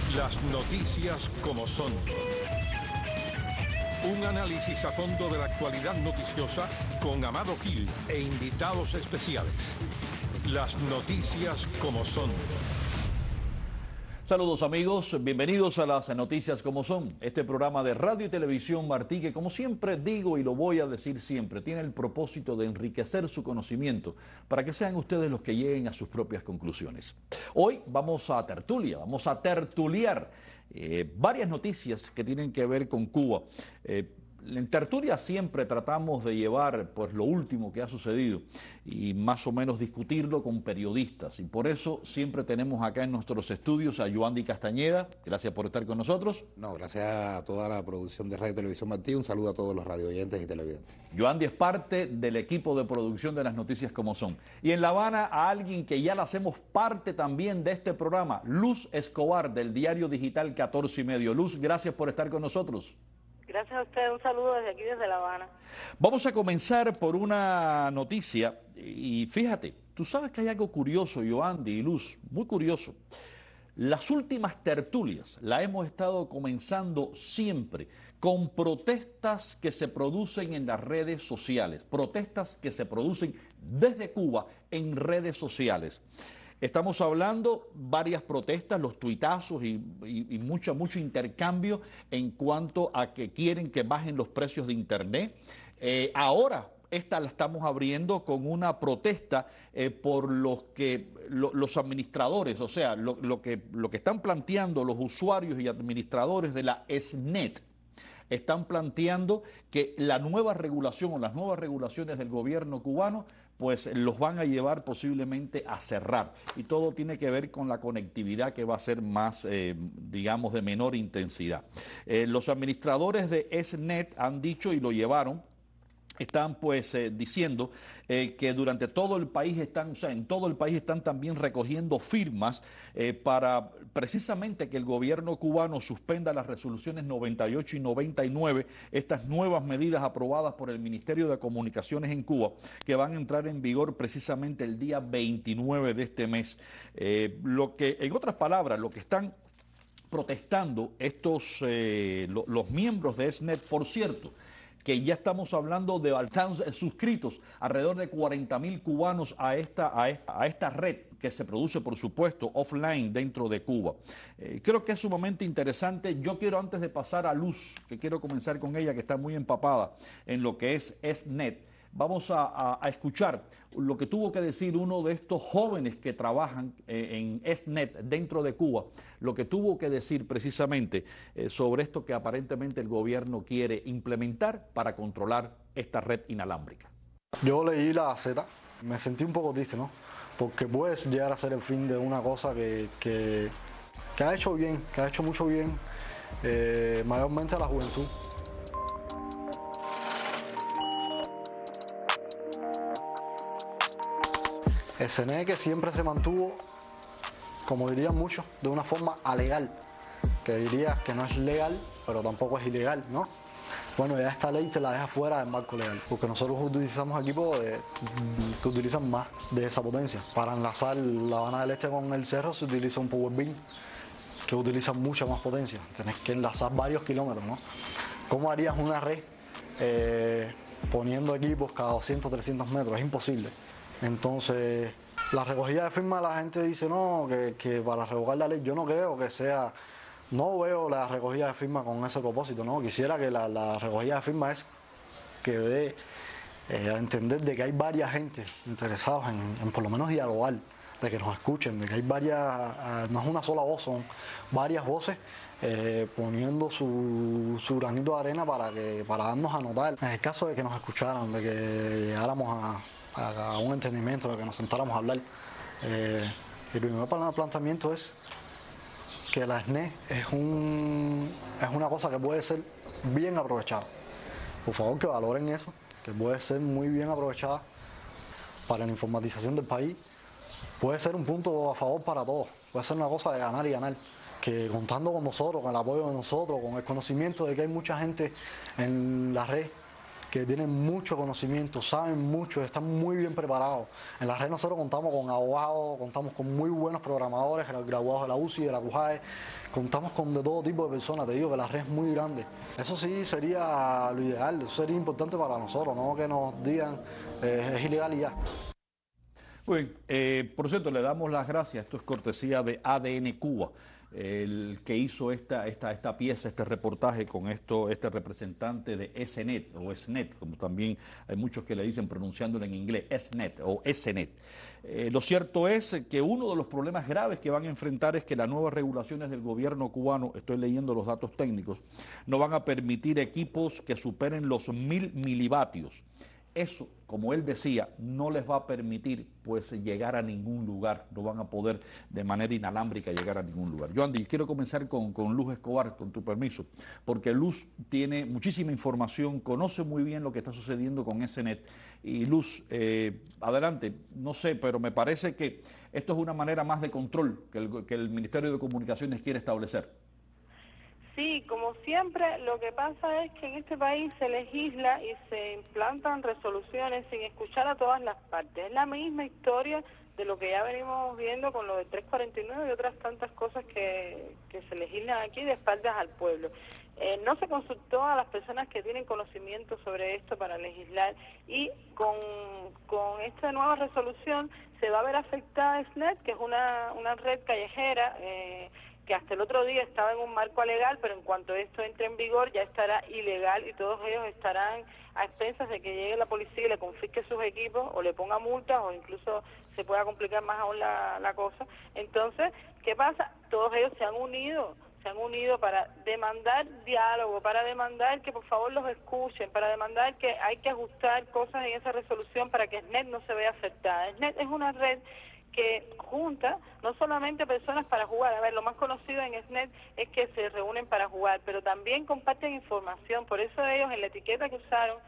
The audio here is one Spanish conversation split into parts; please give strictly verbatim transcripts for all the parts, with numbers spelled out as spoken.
Las noticias como son. Un análisis a fondo de la actualidad noticiosa con Amado Gil e invitados especiales. Las noticias como son. Saludos amigos, bienvenidos a las noticias como son. Este programa de radio y televisión Martí, que como siempre digo y lo voy a decir siempre, tiene el propósito de enriquecer su conocimiento para que sean ustedes los que lleguen a sus propias conclusiones. Hoy vamos a tertulia, vamos a tertuliar eh, varias noticias que tienen que ver con Cuba. Eh, En tertulia siempre tratamos de llevar pues lo último que ha sucedido y más o menos discutirlo con periodistas, y por eso siempre tenemos acá en nuestros estudios a Yoandi Castañeda. Gracias por estar con nosotros. No, gracias a toda la producción de Radio y Televisión Martí. Un saludo a todos los radioyentes y televidentes. Yoandi es parte del equipo de producción de las noticias como son. Y en La Habana a alguien que ya la hacemos parte también de este programa, Luz Escobar, del diario digital catorce y medio. Luz, gracias por estar con nosotros. Gracias a usted, un saludo desde aquí, desde La Habana. Vamos a comenzar por una noticia, y fíjate, tú sabes que hay algo curioso, Yoandi y Luz, muy curioso. Las últimas tertulias las hemos estado comenzando siempre con protestas que se producen en las redes sociales, protestas que se producen desde Cuba en redes sociales. Estamos hablando varias protestas, los tuitazos y, y, y mucho, mucho intercambio en cuanto a que quieren que bajen los precios de Internet. Eh, ahora, esta la estamos abriendo con una protesta eh, por los que lo, los administradores, o sea, lo, lo, que, lo que están planteando los usuarios y administradores de la ESNet. Están planteando que la nueva regulación o las nuevas regulaciones del gobierno cubano pues los van a llevar posiblemente a cerrar. Y todo tiene que ver con la conectividad, que va a ser más, eh, digamos, de menor intensidad. Eh, los administradores de ESNet han dicho y lo llevaron, están pues eh, diciendo eh, que durante todo el país están, o sea, en todo el país están también recogiendo firmas eh, para precisamente que el gobierno cubano suspenda las resoluciones noventa y ocho y noventa y nueve, estas nuevas medidas aprobadas por el Ministerio de Comunicaciones en Cuba, que van a entrar en vigor precisamente el día veintinueve de este mes. Eh, lo que, en otras palabras, lo que están protestando estos, eh, lo, los miembros de ESNet, por cierto, que ya estamos hablando de están suscritos alrededor de cuarenta mil cubanos a esta, a, esta, a esta red que se produce, por supuesto, offline dentro de Cuba. Eh, creo que es sumamente interesante. Yo quiero, antes de pasar a Luz, que quiero comenzar con ella, que está muy empapada en lo que es ESNet, vamos a, a, a escuchar lo que tuvo que decir uno de estos jóvenes que trabajan eh, en ESNet dentro de Cuba, lo que tuvo que decir precisamente eh, sobre esto que aparentemente el gobierno quiere implementar para controlar esta red inalámbrica. Yo leí la Z, me sentí un poco triste, ¿no? Porque puede llegar a ser el fin de una cosa que, que, que ha hecho bien, que ha hecho mucho bien, eh, mayormente a la juventud. ESNet, que siempre se mantuvo, como dirían muchos, de una forma alegal, que diría que no es legal, pero tampoco es ilegal, ¿no? Bueno, ya esta ley te la deja fuera del marco legal, porque nosotros utilizamos equipos de, que utilizan más de esa potencia. Para enlazar La Habana del Este con el cerro se utiliza un power beam, que utiliza mucha más potencia. Tenés que enlazar varios kilómetros, ¿no? ¿Cómo harías una red eh, poniendo equipos cada doscientos, trescientos metros? Es imposible. Entonces, la recogida de firmas, la gente dice no, que, que para revocar la ley, yo no creo que sea, no veo la recogida de firmas con ese propósito, no, quisiera que la, la recogida de firmas es que dé eh, a entender de que hay varias gente interesados en, en por lo menos dialogar, de que nos escuchen, de que hay varias, uh, no es una sola voz, son varias voces eh, poniendo su, su granito de arena para, que, para darnos a notar, en el caso de que nos escucharan, de que llegáramos a a un entendimiento, de que nos sentáramos a hablar. Eh, el primer planteamiento es que la ESNet es, un, es una cosa que puede ser bien aprovechada. Por favor, que valoren eso, que puede ser muy bien aprovechada para la informatización del país. Puede ser un punto a favor para todos, puede ser una cosa de ganar y ganar. Que contando con nosotros, con el apoyo de nosotros, con el conocimiento de que hay mucha gente en la red que tienen mucho conocimiento, saben mucho, están muy bien preparados. En la red nosotros contamos con abogados, contamos con muy buenos programadores, graduados de la U C I, de la CUJAE, contamos con de todo tipo de personas. Te digo que la red es muy grande. Eso sí sería lo ideal, eso sería importante para nosotros, no que nos digan eh, es ilegal y ya. Muy bien, eh, por cierto, le damos las gracias, esto es cortesía de A D N Cuba, el que hizo esta, esta, esta pieza, este reportaje con esto, este representante de ESNet o ESNet, como también hay muchos que le dicen pronunciándolo en inglés, ESNet o ESNet. Eh, lo cierto es que uno de los problemas graves que van a enfrentar es que las nuevas regulaciones del gobierno cubano, estoy leyendo los datos técnicos, no van a permitir equipos que superen los mil milivatios. Eso, como él decía, no les va a permitir pues llegar a ningún lugar, no van a poder de manera inalámbrica llegar a ningún lugar. Yo, Andy, quiero comenzar con, con Luz Escobar, con tu permiso, porque Luz tiene muchísima información, conoce muy bien lo que está sucediendo con ESNet. Y Luz, eh, adelante, no sé, pero me parece que esto es una manera más de control que el, que el Ministerio de Comunicaciones quiere establecer. Sí, como siempre, lo que pasa es que en este país se legisla y se implantan resoluciones sin escuchar a todas las partes. Es la misma historia de lo que ya venimos viendo con lo de tres cuarenta y nueve y otras tantas cosas que, que se legislan aquí de espaldas al pueblo. Eh, no se consultó a las personas que tienen conocimiento sobre esto para legislar y con, con esta nueva resolución se va a ver afectada ESNet, que es una, una red callejera, eh, que hasta el otro día estaba en un marco legal, pero en cuanto esto entre en vigor ya estará ilegal y todos ellos estarán a expensas de que llegue la policía y le confisque sus equipos o le ponga multas o incluso se pueda complicar más aún la, la cosa. Entonces, ¿qué pasa? Todos ellos se han unido, se han unido para demandar diálogo, para demandar que por favor los escuchen, para demandar que hay que ajustar cosas en esa resolución para que ESNet no se vea afectada. ESNet es una red que junta no solamente personas para jugar, a ver, lo más conocido en ESNet es que se reúnen para jugar, pero también comparten información, por eso ellos en la etiqueta que usaron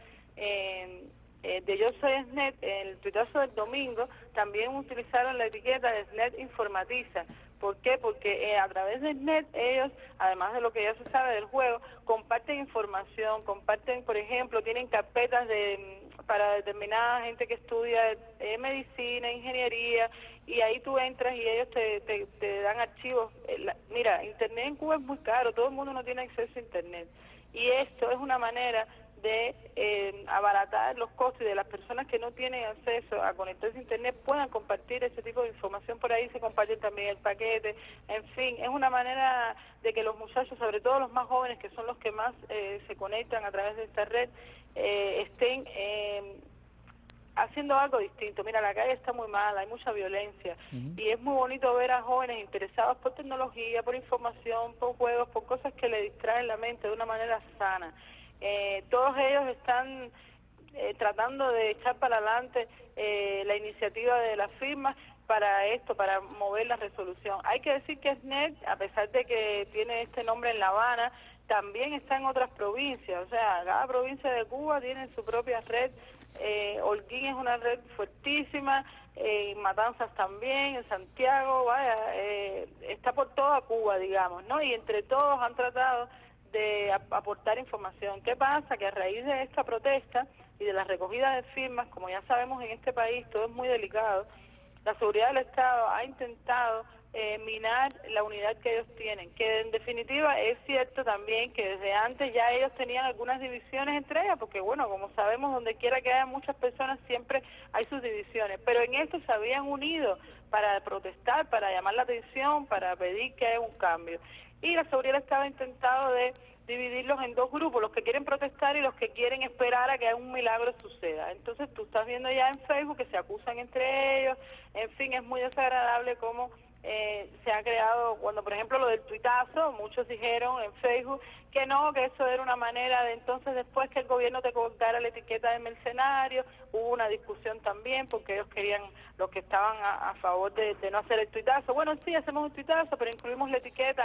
eh, eh, de Yo Soy ESNet, en el tuitazo del domingo, también utilizaron la etiqueta de ESNet Informatiza. ¿Por qué? Porque eh, a través de ESNet ellos, además de lo que ya se sabe del juego, comparten información, comparten, por ejemplo, tienen carpetas de para determinada gente que estudia eh, medicina, ingeniería, y ahí tú entras y ellos te, te, te dan archivos. La, mira, Internet en Cuba es muy caro, todo el mundo no tiene acceso a Internet, y esto es una manera de eh, abaratar los costos y de las personas que no tienen acceso a conectarse a Internet puedan compartir ese tipo de información. Por ahí se comparte también el paquete, en fin, es una manera de que los muchachos, sobre todo los más jóvenes, que son los que más eh, se conectan a través de esta red, eh, estén eh, haciendo algo distinto. Mira, la calle está muy mala, hay mucha violencia, uh-huh. y es muy bonito ver a jóvenes interesados por tecnología, por información, por juegos, por cosas que le distraen la mente de una manera sana. Eh, todos ellos están eh, tratando de echar para adelante eh, la iniciativa de las firmas para esto, para mover la resolución. Hay que decir que ESNet, a pesar de que tiene este nombre en La Habana, también está en otras provincias, o sea, cada provincia de Cuba tiene su propia red. eh, Holguín es una red fuertísima, eh, Matanzas también, en Santiago, vaya, eh, está por toda Cuba, digamos, ¿no? Y entre todos han tratado de aportar información. ¿Qué pasa? Que a raíz de esta protesta y de la recogida de firmas, como ya sabemos en este país todo es muy delicado, la seguridad del Estado ha intentado eh, minar la unidad que ellos tienen, que en definitiva es cierto también que desde antes ya ellos tenían algunas divisiones entre ellas, porque bueno, como sabemos, donde quiera que haya muchas personas siempre hay sus divisiones, pero en esto se habían unido para protestar, para llamar la atención, para pedir que haya un cambio. Y la seguridad estaba intentado de dividirlos en dos grupos, los que quieren protestar y los que quieren esperar a que un milagro suceda. Entonces tú estás viendo ya en Facebook que se acusan entre ellos, en fin, es muy desagradable cómo eh, se ha creado, cuando por ejemplo lo del tuitazo, muchos dijeron en Facebook que no, que eso era una manera de entonces después que el gobierno te colgara la etiqueta de mercenario. Hubo una discusión también porque ellos querían, los que estaban a, a favor de, de no hacer el tuitazo, bueno sí, hacemos un tuitazo, pero incluimos la etiqueta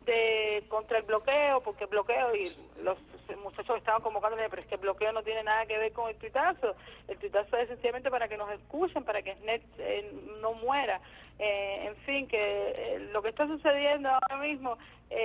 de contra el bloqueo, porque el bloqueo, y los muchachos estaban convocándole, pero es que el bloqueo no tiene nada que ver con el tuitazo. El tuitazo es sencillamente para que nos escuchen, para que SNET eh, no muera. Eh, en fin, que eh, lo que está sucediendo ahora mismo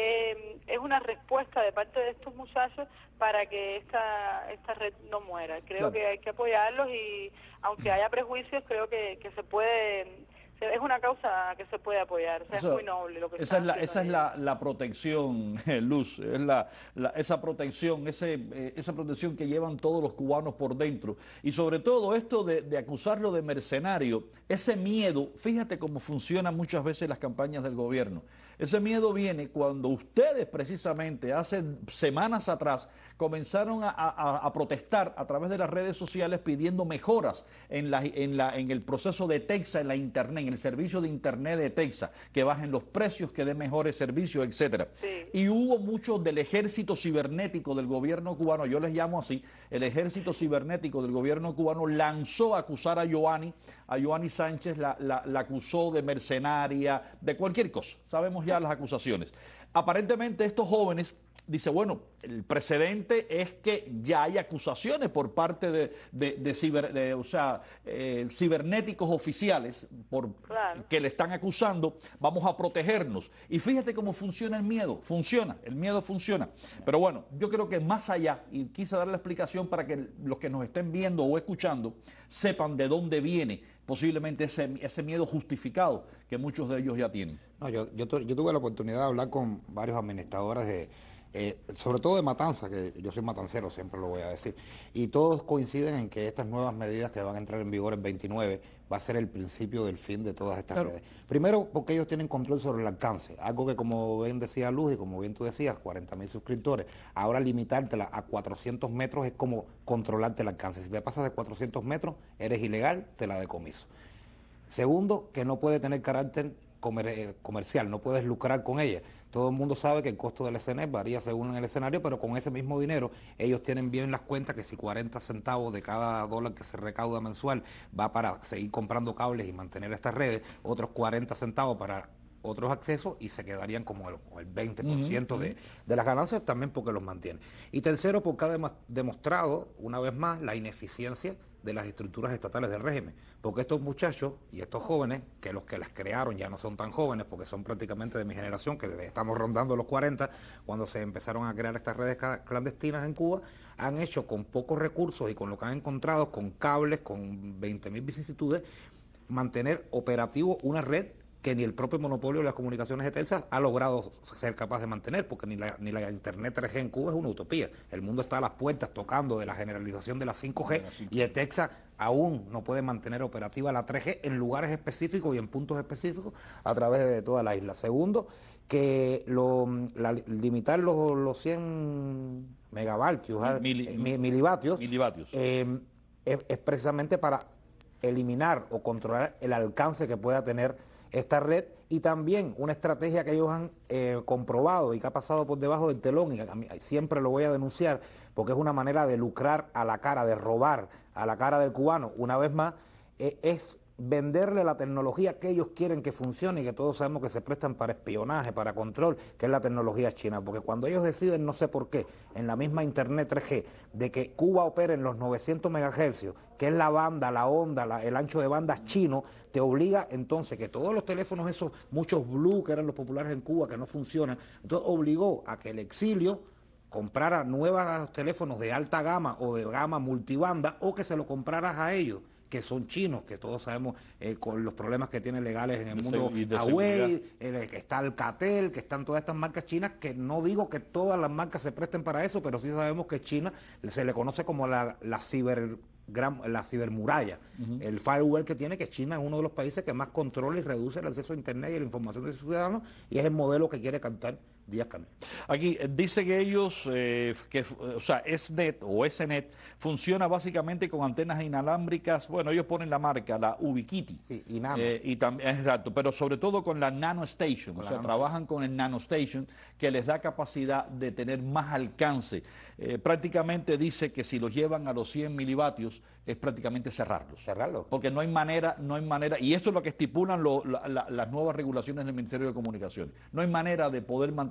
eh, es una respuesta de parte de estos muchachos para que esta esta red no muera. Creo claro. que hay que apoyarlos y aunque haya prejuicios, creo que, que se puede... Es una causa que se puede apoyar, o sea, Eso, es muy noble lo que esa es la, haciendo esa es la, la protección, Luz, es la, la, esa protección, ese, eh, esa protección que llevan todos los cubanos por dentro. Y sobre todo esto de, de acusarlo de mercenario, ese miedo, fíjate cómo funcionan muchas veces las campañas del gobierno. Ese miedo viene cuando ustedes precisamente hace semanas atrás comenzaron a, a, a protestar a través de las redes sociales pidiendo mejoras en, la, en, la, en el proceso de Texas, en la internet, en el servicio de internet de Texas, que bajen los precios, que den mejores servicios, etcétera. Sí. Y hubo muchos del ejército cibernético del gobierno cubano, yo les llamo así, el ejército cibernético del gobierno cubano lanzó a acusar a Yoani, a Yoani Sánchez, la, la, la acusó de mercenaria, de cualquier cosa. Sabemos ya las acusaciones. Aparentemente estos jóvenes, dice, bueno, el precedente es que ya hay acusaciones por parte de, de, de, ciber, de o sea, eh, cibernéticos oficiales por, claro. que le están acusando, vamos a protegernos. Y fíjate cómo funciona el miedo, funciona, el miedo funciona. Pero bueno, yo creo que más allá, y quise dar la explicación para que los que nos estén viendo o escuchando sepan de dónde viene posiblemente ese, ese miedo justificado que muchos de ellos ya tienen. No, yo, yo, yo tuve la oportunidad de hablar con varios administradores de Eh, sobre todo de Matanza, que yo soy matancero, siempre lo voy a decir, y todos coinciden en que estas nuevas medidas que van a entrar en vigor el veintinueve va a ser el principio del fin de todas estas claro. redes. Primero, porque ellos tienen control sobre el alcance, algo que como bien decía Luz y como bien tú decías, cuarenta mil suscriptores, ahora limitártela a cuatrocientos metros es como controlarte el alcance. Si te pasas de cuatrocientos metros, eres ilegal, te la decomiso. Segundo, que no puede tener carácter comer, comercial, no puedes lucrar con ella. Todo el mundo sabe que el costo del S N E T varía según el escenario, pero con ese mismo dinero ellos tienen bien las cuentas que si cuarenta centavos de cada dólar que se recauda mensual va para seguir comprando cables y mantener estas redes, otros cuarenta centavos para otros accesos y se quedarían como el, el veinte por ciento uh-huh. de, de las ganancias también porque los mantiene. Y tercero, porque ha demostrado una vez más la ineficiencia de las estructuras estatales del régimen, porque estos muchachos y estos jóvenes, que los que las crearon ya no son tan jóvenes, porque son prácticamente de mi generación, que estamos rondando los cuarenta, cuando se empezaron a crear estas redes clandestinas en Cuba, han hecho con pocos recursos y con lo que han encontrado, con cables, con veinte mil vicisitudes, mantener operativo una red que ni el propio monopolio de las comunicaciones de Texas ha logrado ser capaz de mantener, porque ni la, ni la internet tres G en Cuba es una utopía. El mundo está a las puertas tocando de la generalización de la cinco G y el Texas aún no puede mantener operativa la tres G en lugares específicos y en puntos específicos a través de toda la isla. Segundo, que lo, la, limitar los, los cien megavatios, Mili, eh, milivatios, milivatios. Eh, es, es precisamente para eliminar o controlar el alcance que pueda tener esta red, y también una estrategia que ellos han eh, comprobado y que ha pasado por debajo del telón, y a mí, siempre lo voy a denunciar porque es una manera de lucrar a la cara, de robar a la cara del cubano, una vez más, eh, es venderle la tecnología que ellos quieren que funcione y que todos sabemos que se prestan para espionaje, para control, que es la tecnología china, porque cuando ellos deciden, no sé por qué, en la misma internet tres G, de que Cuba opere en los novecientos megahercios, que es la banda, la onda, la, el ancho de banda chino, te obliga entonces que todos los teléfonos esos, muchos Blue que eran los populares en Cuba, que no funcionan, entonces obligó a que el exilio comprara nuevos teléfonos de alta gama o de gama multibanda, o que se lo compraras a ellos, que son chinos, que todos sabemos eh, con los problemas que tienen legales en el mundo, Huawei, eh, que está Alcatel, que están todas estas marcas chinas, que no digo que todas las marcas se presten para eso, pero sí sabemos que China se le conoce como la, la ciber gran, la cibermuralla, uh-huh. el firewall que tiene, que China es uno de los países que más controla y reduce el acceso a internet y la información de sus ciudadanos, y es el modelo que quiere cantar Díaz-Canel. Aquí eh, dice que ellos, eh, que, o sea, SNET o SNET funciona básicamente con antenas inalámbricas. Bueno, ellos ponen la marca, la Ubiquiti. Sí, y Nano. Eh, y también, exacto, pero sobre todo con la Nano Station. Con o sea, Nano trabajan con el Nano Station, que les da capacidad de tener más alcance. Eh, prácticamente dice que si los llevan a los cien milivatios es prácticamente cerrarlos. Cerrarlos. Porque no hay manera, no hay manera, y eso es lo que estipulan lo, la, la, las nuevas regulaciones del Ministerio de Comunicaciones. No hay manera de poder mantener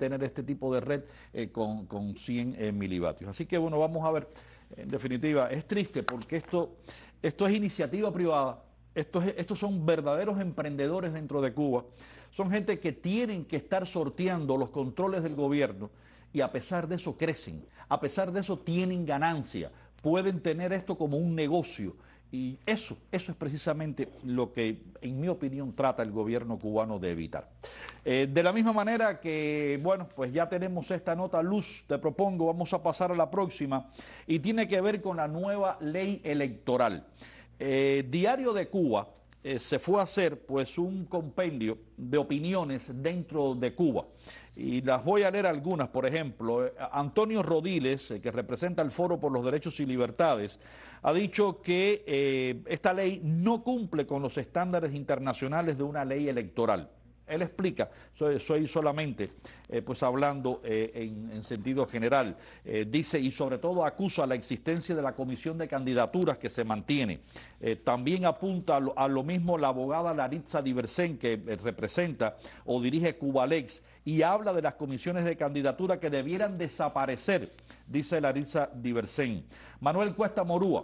tener este tipo de red eh, con, con cien eh, milivatios. Así que bueno, vamos a ver, en definitiva, es triste porque esto, esto es iniciativa privada, esto es, estos son verdaderos emprendedores dentro de Cuba, son gente que tienen que estar sorteando los controles del gobierno y a pesar de eso crecen, a pesar de eso tienen ganancia, pueden tener esto como un negocio. Y eso, eso es precisamente lo que, en mi opinión, trata el gobierno cubano de evitar. Eh, de la misma manera que, bueno, pues ya tenemos esta nota, Luz, te propongo, vamos a pasar a la próxima, y tiene que ver con la nueva ley electoral. Eh, Diario de Cuba eh, se fue a hacer, pues, un compendio de opiniones dentro de Cuba. Y las voy a leer algunas, por ejemplo, Antonio Rodiles, eh, que representa el Foro por los Derechos y Libertades, ha dicho que eh, esta ley no cumple con los estándares internacionales de una ley electoral. Él explica, soy, soy solamente eh, pues hablando eh, en, en sentido general, eh, dice y sobre todo acusa la existencia de la comisión de candidaturas que se mantiene. Eh, también apunta a lo, a lo mismo la abogada Laritza Diversen, que eh, representa o dirige Cubalex, y habla de las comisiones de candidatura que debieran desaparecer, dice Laritza Diversen. Manuel Cuesta Morúa,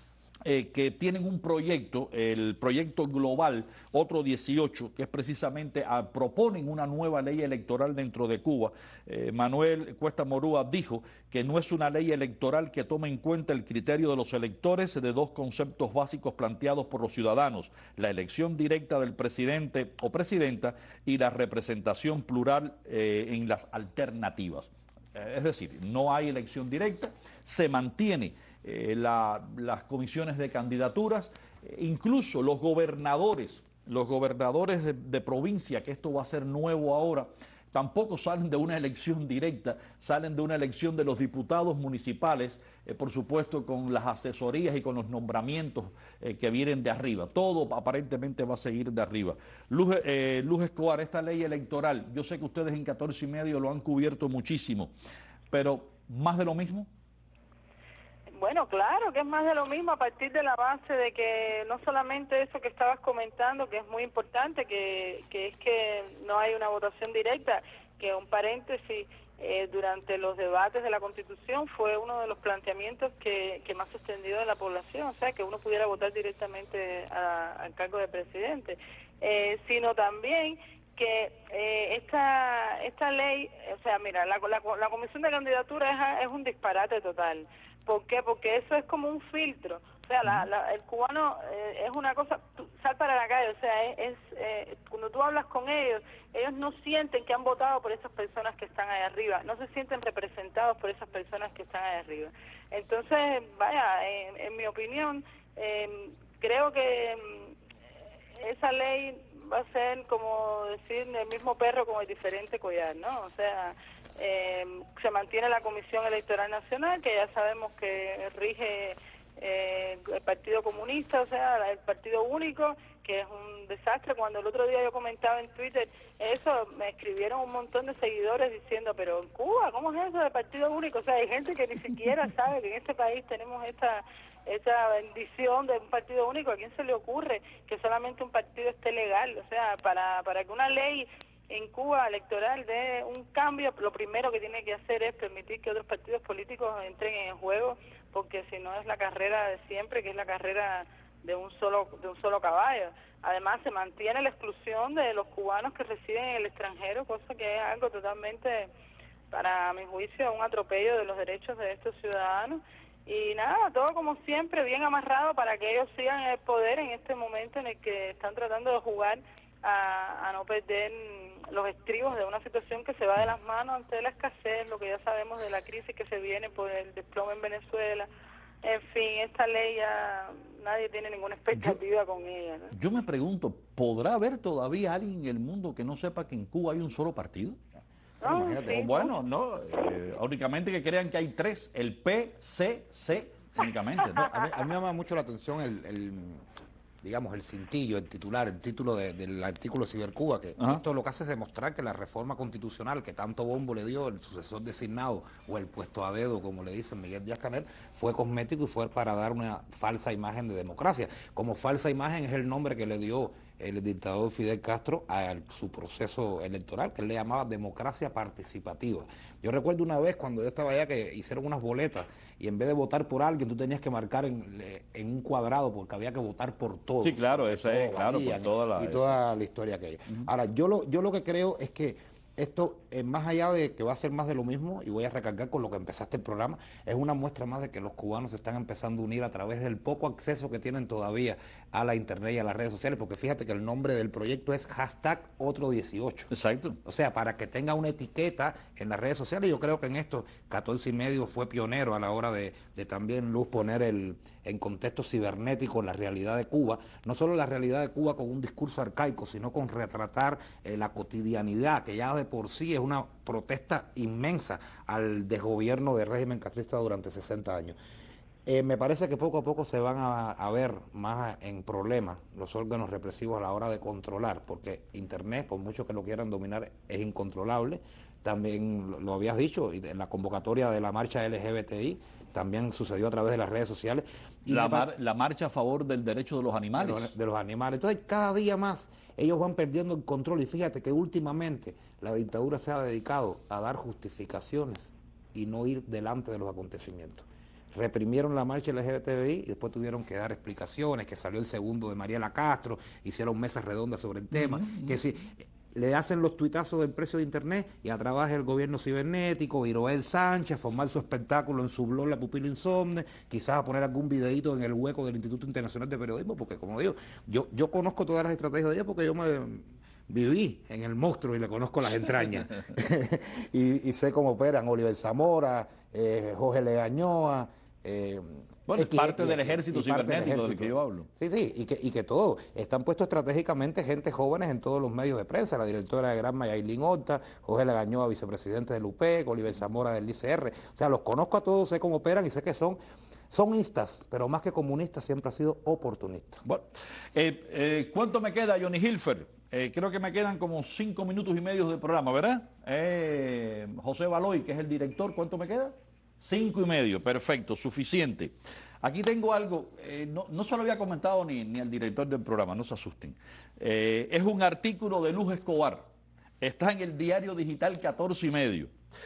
Eh, que tienen un proyecto, el proyecto global, otro dieciocho, que es precisamente, a, proponen una nueva ley electoral dentro de Cuba. Eh, Manuel Cuesta Morúa dijo que no es una ley electoral que tome en cuenta el criterio de los electores de dos conceptos básicos planteados por los ciudadanos, la elección directa del presidente o presidenta y la representación plural eh, en las alternativas. Eh, es decir, no hay elección directa, se mantiene Eh, la, las comisiones de candidaturas, eh, incluso los gobernadores, los gobernadores de, de provincia, que esto va a ser nuevo ahora, tampoco salen de una elección directa, salen de una elección de los diputados municipales, eh, por supuesto con las asesorías y con los nombramientos eh, que vienen de arriba. Todo aparentemente va a seguir de arriba. Luz, eh, Luz Escobar, esta ley electoral, yo sé que ustedes en catorce y medio lo han cubierto muchísimo, pero ¿más de lo mismo? Bueno, claro que es más de lo mismo a partir de la base de que no solamente eso que estabas comentando, que es muy importante, que, que es que no hay una votación directa, que un paréntesis, eh, durante los debates de la Constitución fue uno de los planteamientos que, que más se extendió en la población, o sea, que uno pudiera votar directamente a, al cargo de presidente, eh, sino también que eh, esta esta ley, o sea, mira, la, la, la comisión de candidatura es, es un disparate total. ¿Por qué? Porque eso es como un filtro. O sea, la, la, el cubano eh, es una cosa, tú, sal para la calle, o sea, es, es eh, cuando tú hablas con ellos, ellos no sienten que han votado por esas personas que están ahí arriba, no se sienten representados por esas personas que están ahí arriba. Entonces, vaya, en, en mi opinión, eh, creo que eh, esa ley va a ser como decir el mismo perro con el diferente collar, ¿no? O sea, eh, se mantiene la Comisión Electoral Nacional, que ya sabemos que rige eh, el Partido Comunista, o sea, el Partido Único, que es un desastre. Cuando el otro día yo comentaba en Twitter eso, me escribieron un montón de seguidores diciendo, pero en Cuba, ¿cómo es eso de Partido Único? O sea, hay gente que ni siquiera sabe que en este país tenemos esta esa bendición de un partido único. ¿A quién se le ocurre que solamente un partido esté legal? O sea, para, para que una ley en Cuba electoral dé un cambio, lo primero que tiene que hacer es permitir que otros partidos políticos entren en el juego, porque si no es la carrera de siempre, que es la carrera de un solo de un solo caballo. Además, se mantiene la exclusión de los cubanos que residen en el extranjero, cosa que es algo totalmente, para mi juicio, un atropello de los derechos de estos ciudadanos. Y nada, todo como siempre, bien amarrado para que ellos sigan el poder en este momento en el que están tratando de jugar a, a no perder los estribos de una situación que se va de las manos ante la escasez, lo que ya sabemos de la crisis que se viene por el desplome en Venezuela. En fin, esta ley ya nadie tiene ninguna expectativa yo, con ella, ¿no? Yo me pregunto, ¿podrá haber todavía alguien en el mundo que no sepa que en Cuba hay un solo partido? No, sí, o bueno, no, eh, únicamente que crean que hay tres, el P C C, únicamente, ¿no? A mí, a mí me llama mucho la atención el, el digamos, el cintillo, el titular, el título de, del artículo Cibercuba, que Ajá. esto lo que hace es demostrar que la reforma constitucional que tanto bombo le dio el sucesor designado o el puesto a dedo, como le dicen Miguel Díaz-Canel, fue cosmético y fue para dar una falsa imagen de democracia. Como falsa imagen es el nombre que le dio el dictador Fidel Castro a su proceso electoral, que él le llamaba democracia participativa. Yo recuerdo una vez cuando yo estaba allá que hicieron unas boletas y en vez de votar por alguien, tú tenías que marcar en, en un cuadrado porque había que votar por todos. Sí, claro, esa es, claro, por toda la... Y toda la historia que hay. Uh-huh. Ahora, yo lo, yo lo que creo es que esto, eh, más allá de que va a ser más de lo mismo, y voy a recargar con lo que empezaste el programa, es una muestra más de que los cubanos se están empezando a unir a través del poco acceso que tienen todavía a la internet y a las redes sociales, porque fíjate que el nombre del proyecto es hashtag otro dieciocho. Exacto. O sea, para que tenga una etiqueta en las redes sociales. Yo creo que en esto catorce y medio fue pionero a la hora de, de también, Luz, poner el, en contexto cibernético la realidad de Cuba, no solo la realidad de Cuba con un discurso arcaico, sino con retratar eh, la cotidianidad, que ya de por sí es una protesta inmensa al desgobierno del régimen castrista durante sesenta años. Eh, me parece que poco a poco se van a, a ver más en problemas los órganos represivos a la hora de controlar, porque Internet, por mucho que lo quieran dominar, es incontrolable. También lo, lo habías dicho, en la convocatoria de la marcha L G B T I, también sucedió a través de las redes sociales. Y la, mar, la marcha a favor del derecho de los animales. De los, de los animales. Entonces, cada día más ellos van perdiendo el control. Y fíjate que últimamente la dictadura se ha dedicado a dar justificaciones y no ir delante de los acontecimientos. Reprimieron la marcha L G B T I y después tuvieron que dar explicaciones, que salió el segundo de Mariela Castro, hicieron mesas redondas sobre el tema, uh-huh, que si le hacen los tuitazos del precio de Internet y a través del gobierno cibernético, Iroel Sánchez, a formar su espectáculo en su blog La Pupila Insomne, quizás a poner algún videíto en el hueco del Instituto Internacional de Periodismo, porque como digo, yo, yo conozco todas las estrategias de ella porque yo me viví en el monstruo y le conozco las entrañas y, y sé cómo operan Oliver Zamora, eh, Jorge Legañoa, eh, bueno, X, parte X, del ejército cibernético del que yo hablo. Sí, sí, y que, y que todo, están puestos estratégicamente gente jóvenes en todos los medios de prensa, la directora de Granma, Yailin Horta, Jorge Legañoa, vicepresidente del U P E C, Oliver Zamora del I C R, o sea, los conozco a todos, sé cómo operan y sé que son son istas, pero más que comunistas siempre ha sido oportunista. Bueno, eh, eh, ¿cuánto me queda, Johnny Hilfer? Eh, creo que me quedan como cinco minutos y medio de programa, ¿verdad? Eh, José Baloy, que es el director, ¿cuánto me queda? Cinco y medio, perfecto, suficiente. Aquí tengo algo, eh, no, no se lo había comentado ni, ni al director del programa, no se asusten. Eh, es un artículo de Luz Escobar, está en el diario digital catorce y medio.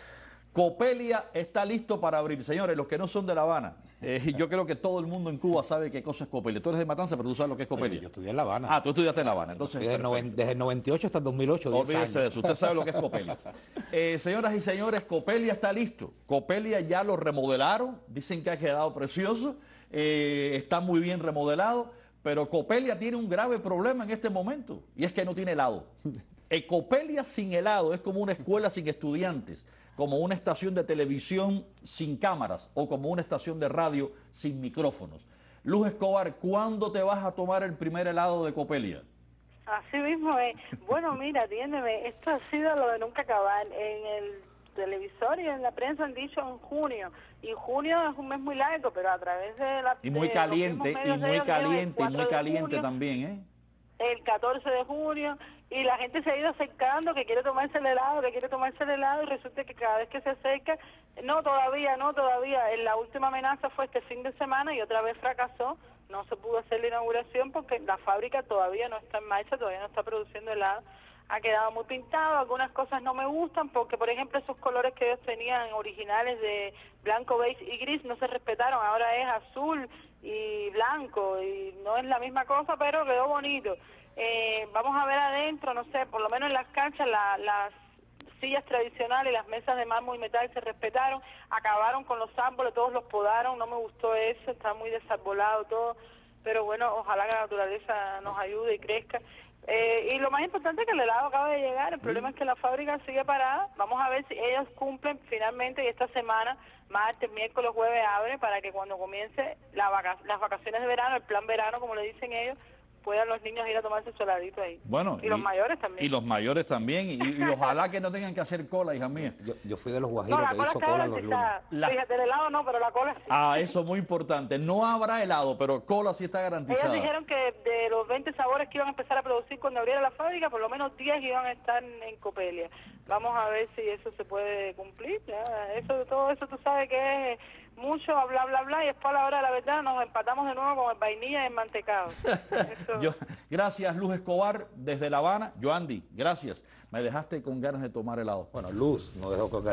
Copelia está listo para abrir. Señores, los que no son de La Habana, eh, yo creo que todo el mundo en Cuba sabe qué cosa es Copelia. Tú eres de Matanza, pero tú sabes lo que es Copelia. Oye, yo estudié en La Habana. Ah, tú estudiaste en La Habana. Entonces, desde, noven, desde el noventa y ocho hasta el dos mil ocho. Olvídese de eso, usted sabe lo que es Copelia. Eh, señoras y señores, Copelia está listo. Copelia ya lo remodelaron, dicen que ha quedado precioso, eh, está muy bien remodelado, pero Copelia tiene un grave problema en este momento, y es que no tiene helado. Eh, Copelia sin helado es como una escuela sin estudiantes, como una estación de televisión sin cámaras o como una estación de radio sin micrófonos. Luz Escobar, ¿cuándo te vas a tomar el primer helado de Copelia? Así mismo es. Bueno, mira, atiéndeme, esto ha sido lo de nunca acabar. En el televisor y en la prensa han dicho en junio, y junio es un mes muy largo, pero a través de la... Y muy caliente, y muy caliente, y muy caliente también, ¿eh? El catorce de junio, y la gente se ha ido acercando, que quiere tomarse el helado, que quiere tomarse el helado, y resulta que cada vez que se acerca, no, todavía, no, todavía, en la última amenaza fue este fin de semana y otra vez fracasó, no se pudo hacer la inauguración porque la fábrica todavía no está en marcha, todavía no está produciendo helado, ha quedado muy pintado, algunas cosas no me gustan porque, por ejemplo, esos colores que ellos tenían originales de blanco, beige y gris no se respetaron, ahora es azul y blanco, y no es la misma cosa, pero quedó bonito. Eh, vamos a ver adentro, no sé, por lo menos en las canchas la, las sillas tradicionales, las mesas de mármol y metal se respetaron, acabaron con los árboles, todos los podaron, no me gustó eso, está muy desarbolado todo, pero bueno, ojalá que la naturaleza nos ayude y crezca. Eh, y lo más importante es que el helado acaba de llegar, el problema es que la fábrica sigue parada, vamos a ver si ellos cumplen finalmente y esta semana, martes, miércoles, jueves abre para que cuando comience la vaca las vacaciones de verano, el plan verano como le dicen ellos, puedan los niños ir a tomarse su heladito ahí. Bueno, y, y los mayores también. Y los mayores también, y, y ojalá que no tengan que hacer cola, hija mía. Yo, yo fui de los guajiros no, que hizo cola los lunes. La... Fíjate, el helado no, pero la cola sí. Ah, eso es muy importante. No habrá helado, pero cola sí está garantizada. Ellos dijeron que de los veinte sabores que iban a empezar a producir cuando abriera la fábrica, por lo menos diez iban a estar en Copelia. Vamos a ver si eso se puede cumplir. Ya. Eso, todo eso tú sabes que es mucho bla, bla, bla, y después a la hora de la verdad nos empatamos de nuevo con el vainilla y el mantecado. Eso. Yo, gracias, Luz Escobar, desde La Habana. Yoandi, gracias. Me dejaste con ganas de tomar helado. Bueno, Luz no dejó con